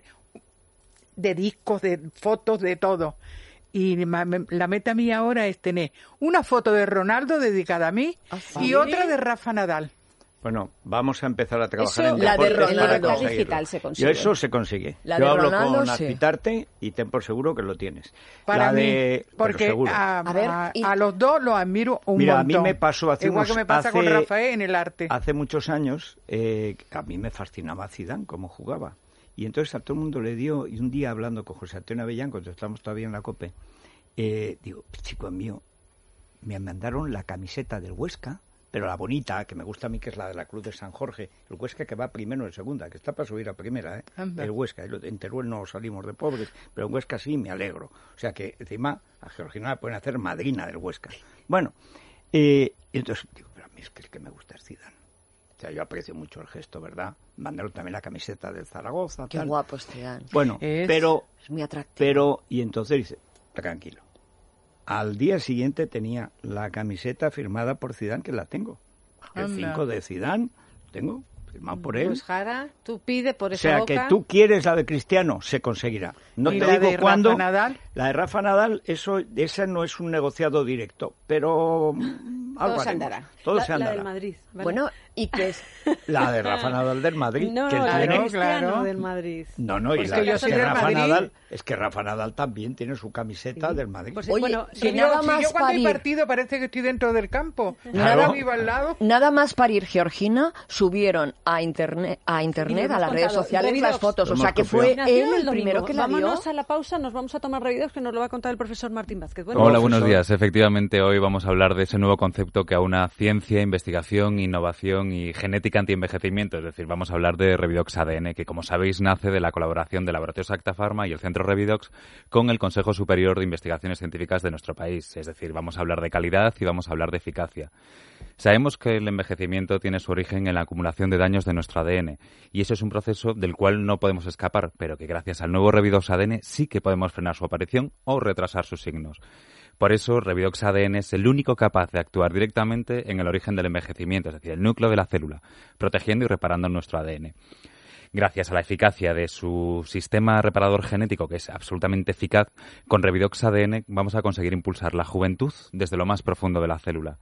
de discos, de fotos, de todo. Y ma- me- la meta mía ahora es tener una foto de Ronaldo dedicada a mí ¿Ah, sí? y otra de Rafa Nadal. Bueno, vamos a empezar a trabajar Eso, en la de deportes para Ronaldo. conseguirlo. digital se consigue. Y eso se consigue. La Yo de hablo Ronaldo, con sí. Azpitarte y ten por seguro que lo tienes. Para la mí, de, pero porque seguro. a, A ver, a- y- a los dos los admiro un Mira, montón. a mí me pasó hace Igual unos- que me pasa con hace- Rafael en el arte. Hace muchos años, eh, a mí me fascinaba Zidane, cómo jugaba. Y entonces a todo el mundo le dio, y un día hablando con José Antonio Avellán, cuando estábamos todavía en la COPE, eh, digo, chico mío, me mandaron la camiseta del Huesca, pero la bonita, que me gusta a mí, que es la de la Cruz de San Jorge, el Huesca que va primero en segunda, que está para subir a primera, ¿eh? Anda. El Huesca, en Teruel no salimos de pobres, pero en Huesca sí, me alegro. O sea que encima a Georgina la pueden hacer madrina del Huesca. Bueno, eh, y entonces digo, pero a mí es que el que me gusta es Zidane. O sea, yo aprecio mucho el gesto, ¿verdad? Mandaron también la camiseta del Zaragoza. Qué tal. guapo este Dan. Bueno, Es- pero, Es muy atractivo. pero, y entonces dice, tranquilo. Al día siguiente tenía la camiseta firmada por Zidane, que la tengo. El Anda. cinco de Zidane, tengo, firmado por él. Pues Jara, tú pide por O esa sea, boca. que tú quieres la de Cristiano, se conseguirá. No ¿Y te la digo de cuándo. Rafa Nadal? La de Rafa Nadal, eso, esa no es un negociado directo, pero mm, algo Todo se haremos. andará. Todo La, se la andará. del Madrid. ¿vale? Bueno, y que es... La de Rafa Nadal del Madrid. No, que él la Claro, de tiene- Cristiano claro. del Madrid. No, no, y Pues la, que yo es soy que del Rafa Madrid. Nadal, es que Rafa Nadal también tiene su camiseta del Madrid. Pues, Oye, bueno, que Si si yo, nada si más yo cuando hay parir. partido parece que estoy dentro del campo. Claro. Nada, vivo al lado. Nada más parir Georgina, subieron a internet, a Y internet, lo a las hemos redes contado. sociales Revidox. las fotos. Lo O sea, hemos que fue copiado. Nació él el domingo. primero que la vio. Vámonos a la pausa, nos vamos a tomar revidos que nos lo va a contar el profesor Martín Vázquez. Bueno, Hola, profesor. buenos días. Efectivamente, hoy vamos a hablar de ese nuevo concepto que aúna ciencia, investigación, innovación y genética antienvejecimiento. Es decir, vamos a hablar de Revidox A D N, que como sabéis nace de la colaboración de Laboratorios Acta Pharma y el Centro Revidox con el Consejo Superior de Investigaciones Científicas de nuestro país. Es decir, vamos a hablar de calidad y vamos a hablar de eficacia. Sabemos que el envejecimiento tiene su origen en la acumulación de daños de nuestro A D N y eso es un proceso del cual no podemos escapar, pero que gracias al nuevo Revidox A D N sí que podemos frenar su aparición o retrasar sus signos. Por eso, Revidox A D N es el único capaz de actuar directamente en el origen del envejecimiento, es decir, el núcleo de la célula, protegiendo y reparando nuestro A D N. Gracias a la eficacia de su sistema reparador genético, que es absolutamente eficaz, con Revidox A D N vamos a conseguir impulsar la juventud desde lo más profundo de la célula.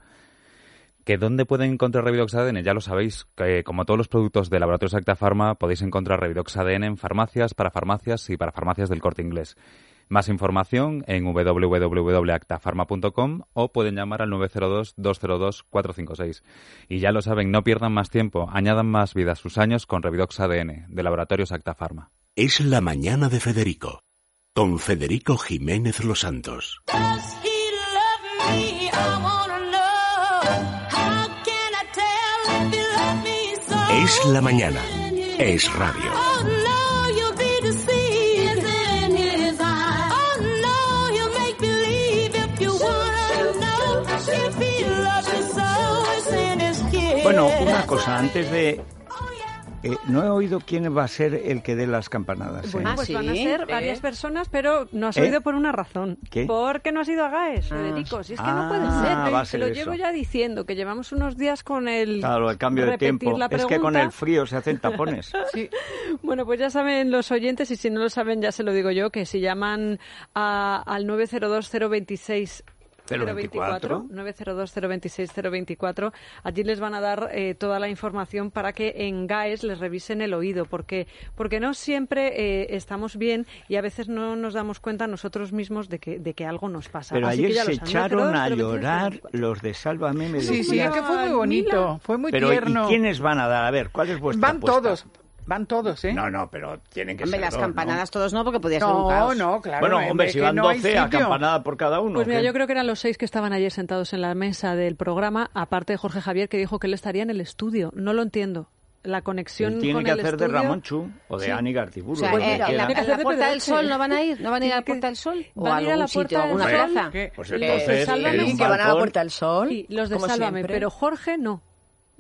¿Que dónde pueden encontrar Revidox A D N? Ya lo sabéis, que como todos los productos de Laboratorios Acta Pharma, podéis encontrar Revidox A D N en farmacias, para farmacias y para farmacias del Corte Inglés. Más información en doble u doble u doble u punto acta pharma punto com o pueden llamar al nueve cero dos, dos cero dos, cuatro cinco seis. Y ya lo saben, no pierdan más tiempo, añadan más vida a sus años con Revidox A D N, de Laboratorios Acta Pharma. Es la mañana de Federico, con Federico Jiménez Los Santos. Does he love me? I wanna know. How can I tell if he loves me so? Es la mañana. Es radio. Oh no, you'll be deceived. It's in his eyes. Oh no, he'll make believe if you wanna know. If he loves you so, it's in his kiss. Bueno, una cosa, antes de... eh, no he oído quién va a ser el que dé las campanadas. ¿eh? Bueno, Ah, pues ¿sí? van a ser ¿Eh? varias personas, pero no has ¿Eh? oído por una razón. ¿Qué? Porque no has ido a GAES, Federico. Si es que Ah, no puede va ser. a Te ser lo eso. llevo ya diciendo, que llevamos unos días con el... Claro, el cambio de repetir tiempo. la Es que con pregunta. el frío se hacen tapones. Sí. Bueno, pues ya saben los oyentes, y si no lo saben ya se lo digo yo, que si llaman a, al nueve cero dos, cero veintiséis... cero veinticuatro. nueve cero dos, cero veintiséis, cero veinticuatro. Allí les van a dar eh, toda la información para que en GAES les revisen el oído, porque porque no siempre eh, estamos bien y a veces no nos damos cuenta nosotros mismos de que de que algo nos pasa. Pero Así que ayer ya se lo saben, nueve cero echaron dos, a cero veintiséis, llorar cero veinticuatro. los de Sálvame. me Sí, sí, decían. es que fue muy Mila. bonito, fue muy Pero tierno. ¿y quiénes van a dar? A ver, ¿cuál es vuestra Van apuesta? todos, van todos, ¿eh? No, no, pero tienen que Hombre, ser las dos, campanadas ¿no? todos no, porque podía ser un No, caos. no, claro. Bueno, hombre, hombre, si que van no hay doce a sitio. campanada por cada uno. Pues mira, ¿qué? yo creo que eran los seis que estaban ayer sentados en la mesa del programa, aparte de Jorge Javier, que dijo que él estaría en el estudio. No lo entiendo. La conexión Él tiene con que el hacer de estudio... Ramón Chu o de Sí. Ani Gartiburu. O sea, lo eh, que en la, quieran. Tiene que en la hacer de Puerta del Pedroche. Sol no van a ir, no van a ir a la Tiene que- Puerta del Sol o van a a ir a algún la sitio, Puerta a alguna del plaza. Sol. Pues Los entonces, de Sálvame en Sí, un que van a la balcón, Puerta del Sol. Sí, los de como Sálvame, siempre. pero Jorge no.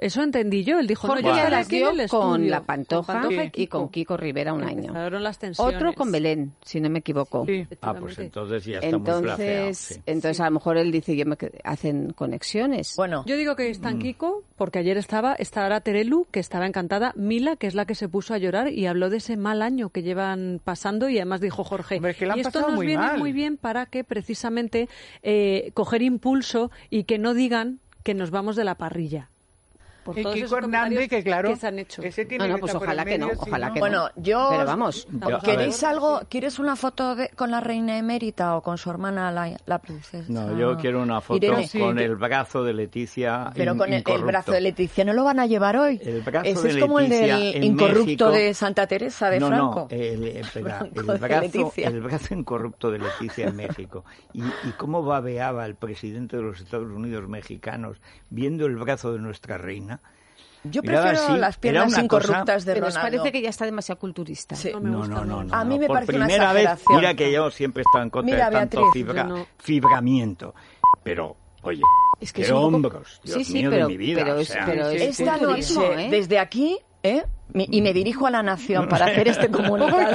Eso entendí yo. Él dijo, Jorge no, yo ya estaré las aquí en dio el estudio. con La Pantoja, Con Pantoja y, y con Kiko Rivera un año. Empezaron las tensiones. Otro con Belén, si no me equivoco. Sí. Ah, pues entonces ya está muy flaqueado. Entonces, Sí. entonces a lo mejor él dice, yo me qued- hacen conexiones. Bueno, Yo digo que está en Kiko, porque ayer estaba, estará Terelu, que estaba encantada, Mila, que es la que se puso a llorar y habló de ese mal año que llevan pasando, y además dijo Jorge, Hombre, es que la han y esto pasado nos muy viene mal. muy bien para que precisamente eh, coger impulso y que no digan que nos vamos de la parrilla. Por Y todos Kiko esos Hernández, comentarios que claro, que se han hecho. ese tiene No, no, que pues estar por ojalá el que no, medio, si ojalá no- que bueno, yo... Pero vamos, Yo- ¿Queréis a ver. algo? ¿Quieres una foto de, con la reina emérita o con su hermana, la, la princesa? No, yo quiero una foto Irene. con el brazo de Leticia. Pero in- con el, el incorrupto. brazo de Leticia no lo van a llevar hoy. El brazo Ese de es como Leticia el del en incorrupto México. de Santa Teresa de no, Franco. No, el, espera, Franco el, de brazo, Leticia. el brazo incorrupto de Leticia en México. Y, y cómo babeaba el presidente de los Estados Unidos mexicanos viendo el brazo de nuestra reina. Yo Mirad prefiero así, las era piernas una cosa- incorruptas de pero os Ronaldo. parece que ya está demasiado culturista. Sí. No me No, gusta, no, no, no. no. A mí no. me Por parece una primera vez, exageración. mira que yo siempre he estado en contra Mira, de tanto Beatriz, fibra- yo no. fibramiento. Pero, oye, Es que qué es un poco- hombros, Dios Sí, sí, mío pero- de mi vida. pero o es- sea, pero es- Esta culturismo, noche, ¿eh? desde aquí, ¿eh? Mi- y me dirijo a la nación para hacer este comunicado.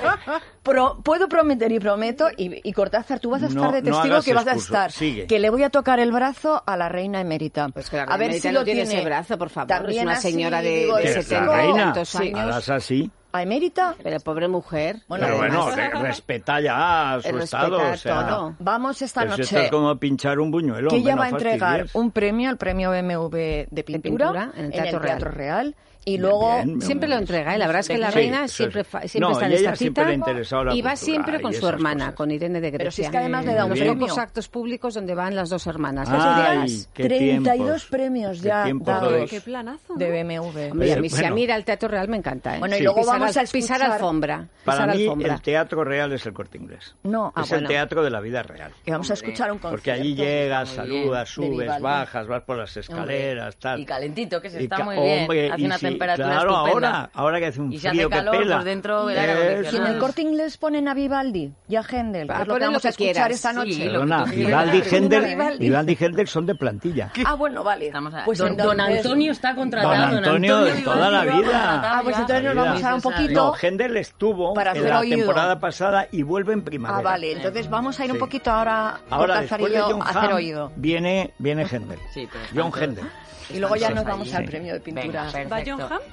Pro- puedo prometer y prometo, y, y Cortázar, tú vas a estar No- de no testigo hagas que vas a excuso. estar, Sigue. que le voy a tocar el brazo a la reina emérita. Pues que la a reina ver emérita si no lo tiene tiene ese brazo, por favor. También Es una así, señora de- digo, de que ese- setenta la reina, tantos Sí. años. harás así. ¿A emérita? Pero pobre mujer. Bueno, Pero bueno, además- re- respeta ya su Respeta estado. O sea, todo. Vamos esta pero si noche. esto es como pinchar un buñuelo. Que ella hombre, va a no entregar fastidies. un premio, el premio B M W de pintura, pintura, en el Teatro Real. Real. Y Bien, luego bien, Siempre lo entrega, ¿eh? La verdad es que la Sí, reina eso siempre, es. fa- siempre No, está en y ella esta siempre cita le ha interesado la y va cultura siempre con y su esas hermana, cosas. con Irene de Grecia. Pero si es que además le da un Los premio. pocos actos públicos donde van las dos hermanas. Ay, Las días. qué treinta y dos tiempos, premios qué ya tiempos dados doy. Qué planazo, ¿no? de B M W. Hombre, a mí, Eh, si a bueno. mí ir al Teatro Real me encanta. ¿eh? Bueno, y Sí. luego pisar, vamos a al- pisar escuchar- alfombra. Para pisar mí, alfombra. el Teatro Real es el Corte Inglés. No, ah, es bueno. el teatro de la vida real. que vamos a escuchar un concierto. Porque allí llegas, Muy bien, saludas, de subes, Vivaldi. bajas, vas por las escaleras, tal. Y calentito, que se Y está ca- muy bien. hombre, Hace y una si- temperatura claro, estupenda. ahora, ahora que hace un Y si frío hace calor, que pela. pues dentro verá Eso. Y en acondicionado. el Corte Inglés ponen a Vivaldi y a Händel, que Ah, es lo ponen que lo vamos que a escuchar quieras. esta noche. Sí, lo que Perdona, tú quieras. Vivaldi y Händel, Vivaldi. Vivaldi y Händel son de plantilla. Ah, bueno, vale. Estamos a- Pues don, don entonces- Antonio está contratado. Don Antonio de Vivaldi toda la va vida. contratado Ah, pues ya. entonces nos Vida. vamos a un poquito. No, Händel estuvo Para en hacer la oído. temporada pasada y vuelve en primavera. Ah, vale, entonces vamos a ir un Sí. poquito ahora, Ahora, Cortázar y después de yo, John a hacer Hamm, oído. viene, viene Händel. Sí, pero John tanto- Händel. Y luego ya Sí. nos vamos al Sí. premio de pintura. Venga, ¿Va perfecto. John Hamm?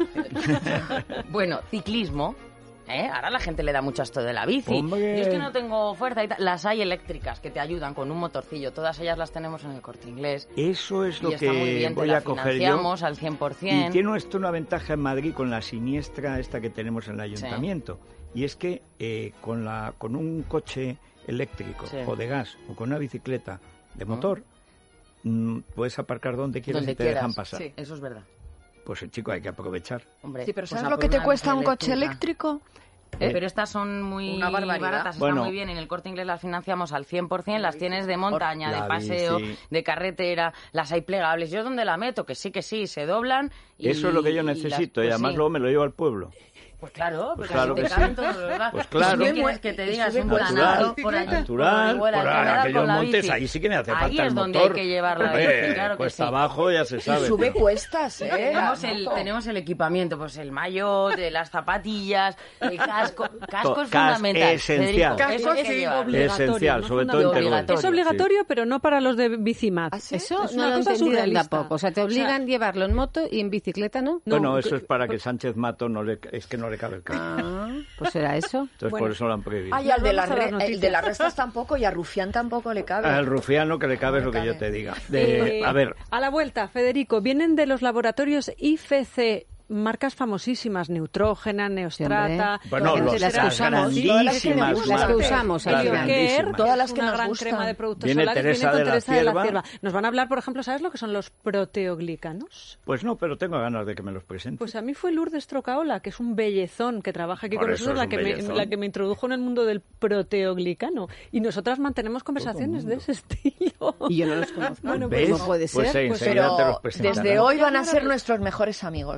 Bueno, ciclismo. ¿eh? Ahora la gente le da mucho a esto de la bici. Hombre. Yo es que no tengo fuerza y tal. Las hay eléctricas que te ayudan con un motorcillo. Todas ellas las tenemos en el Corte Inglés. Eso es Y lo está muy que bien, te voy la a coger yo. financiamos al cien por Y ciento. tiene esto una ventaja en Madrid con la siniestra esta que tenemos en el ayuntamiento. Y es que eh, con, la, con un coche eléctrico Sí. o de gas o con una bicicleta de motor, mm, puedes aparcar donde quieras Donde y te quieras. dejan pasar. Sí, eso es verdad. Pues el chico hay que aprovechar. Hombre, Sí, pero pues ¿sabes a lo por que te una cuesta un bici coche eléctrica. eléctrico? Eh, Pero estas son muy Una barbaridad. baratas, Bueno. están muy bien. En el Corte Inglés las financiamos al cien por ciento, las tienes de montaña, La de paseo, bici. de carretera, las hay plegables. Yo es donde la meto, que sí, que sí, se doblan. Y, Eso es lo que yo y las- necesito y, pues además sí. luego me lo llevo al pueblo. Pues claro, Pues porque claro así que te sí. caben todos los gastos. Pues claro. ¿Qué quieres que te digas? Un Natural, planazo por allí, natural, por Orihuela, por hay que dar aquellos con la montes, bici. ahí sí que me hace Ahí falta el es donde motor. hay que llevar la Hombre, bici, claro que cuesta sí. abajo ya se sabe. Sube cuestas, ¿eh? Tenemos el, tenemos el equipamiento, pues el maillot, de las zapatillas, el casco. Casco es Cas- fundamental. esencial. Federico, eso Casco hay que sí, llevarlo. obligatorio, Esencial, ¿no? sobre todo en Fundamental. Teruel. Es obligatorio, pero no para los de Bicimat. ¿Ah, sí? Eso Es no una lo he cosa entendido surrealista. tampoco. O sea, te obligan a llevarlo en moto y en bicicleta, ¿no? No, Bueno, que- eso es para que Sánchez Mato no le, es que no le cabe el casco. Ah, pues será eso. Entonces bueno. por eso lo han prohibido. Ay, al de, las Vamos a las re- el noticias. de las restas tampoco y a Rufián tampoco le cabe. Al rufiano que le cabe es No lo le que yo cabe. te diga. De- Eh, a ver, a la vuelta, Federico, vienen de los laboratorios I F C, marcas famosísimas, Neutrógena, Neostrata, bueno, etcétera. los, las que las usamos. Sí, grandísimas las que Las que marcas, usamos, las al final. Care, grandísimas. Todas las que una nos gran gustan. crema de productos Viene solares, Teresa viene con de la Teresa de la Cierva. Cierva. Nos van a hablar, por ejemplo, ¿sabes lo que son los proteoglicanos? Pues no, pero tengo ganas de que me los presente. Pues a mí fue Lourdes Trocaola, que es un bellezón, que trabaja aquí Por con eso nosotros, es la un que, me, bellezón. la que me introdujo en el mundo del proteoglicano. Y nosotras mantenemos conversaciones de ese estilo. Y yo no los conozco. Bueno, ¿Ves? ¿Cómo puede Pues ser? sí, Pues enseguida te Pero los presentarán. desde hoy van a ser nuestros mejores amigos. Bueno, nuestros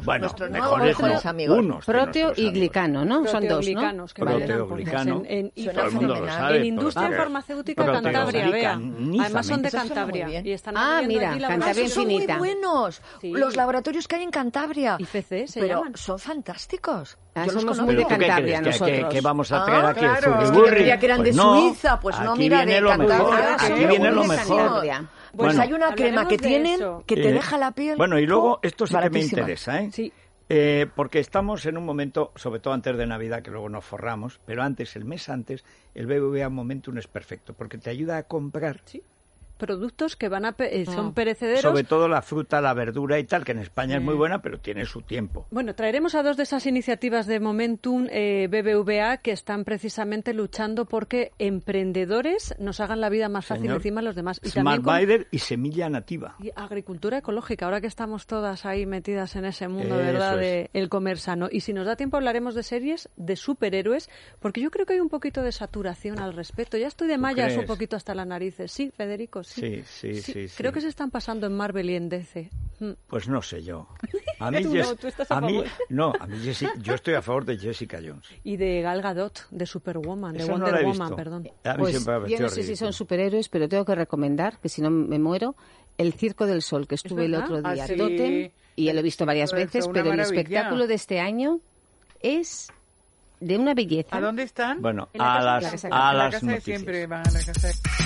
nuestros Mejores nuevos no, mejores amigos. unos de Proteo nuestros y amigos. glicano, ¿no? Son dos, ¿no? Proteoglicanos, que Proteoglicano, valen en, en, y Suena todo el mundo lo fenomenal. sabe. en industria porque- farmacéutica Pero Cantabria, vea. teoglicanizamente. Además son de Eso suena muy Cantabria. bien. Y están Ah, abriendo mira, allí Ah, Cantabria laboratorios. esos son muy infinita. buenos. Sí. Los laboratorios que hay en Cantabria. I F C se Pero llaman. son fantásticos. Ah, Yo los somos conozco. muy de ¿Pero tú qué Cantabria crees? ¿Que- que, nosotros. que vamos a Ah, traer aquí claro. el Es que yo Zurriburri? creía que eran de Pues no, Suiza, pues no, aquí mira, viene de lo mejor. Cantabria. Aquí somos viene muy lo de mejor. Cantabria. Pues Bueno, hay una crema hablaremos que de tienen eso. que te Eh, deja la piel. Bueno, y luego oh, esto sí que me baratísima. interesa, ¿eh? Sí. Eh, porque estamos en un momento, sobre todo antes de Navidad, que luego nos forramos, pero antes, el mes antes, el B B V A Momentum es perfecto, porque te ayuda a comprar, Productos que van a pe- eh, son Ah. perecederos. sobre todo la fruta, la verdura y tal, que en España Sí. es muy buena, pero tiene su tiempo. Bueno, traeremos a dos de esas iniciativas de Momentum eh, B B V A que están precisamente luchando porque emprendedores nos hagan la vida más fácil Señor. encima de los demás. Y Smart también con- Bider y semilla nativa. y agricultura ecológica, ahora que estamos todas ahí metidas en ese mundo, Eso ¿verdad?, es. de el comer sano. Y si nos da tiempo hablaremos de series de superhéroes, porque yo creo que hay un poquito de saturación al respecto. Ya estoy de mallas un crees? poquito hasta las narices. Sí, Federico, sí. Sí, sí, sí, sí. Creo que se están pasando en Marvel y en D C. Mm. Pues no sé yo. A mí, Tú Jess- no, tú estás a a mí favor. no, a mí Jessi- yo estoy a favor de Jessica Jones. Y de Gal Gadot, de Superwoman, de Esa no Wonder la he Woman, visto. perdón. A mí Pues siempre me ha yo parecido no sé si ridículo. son superhéroes, pero tengo que recomendar, que si no me muero, El Circo del Sol, que estuve el verdad? otro día, Ah, sí. Totem, y ya lo he visto varias Pues veces, una pero el maravilla. espectáculo de este año es de una belleza. ¿A dónde están? Bueno, En la a casa- las, la casa- a A la las casa de noticias. siempre van a la casa de...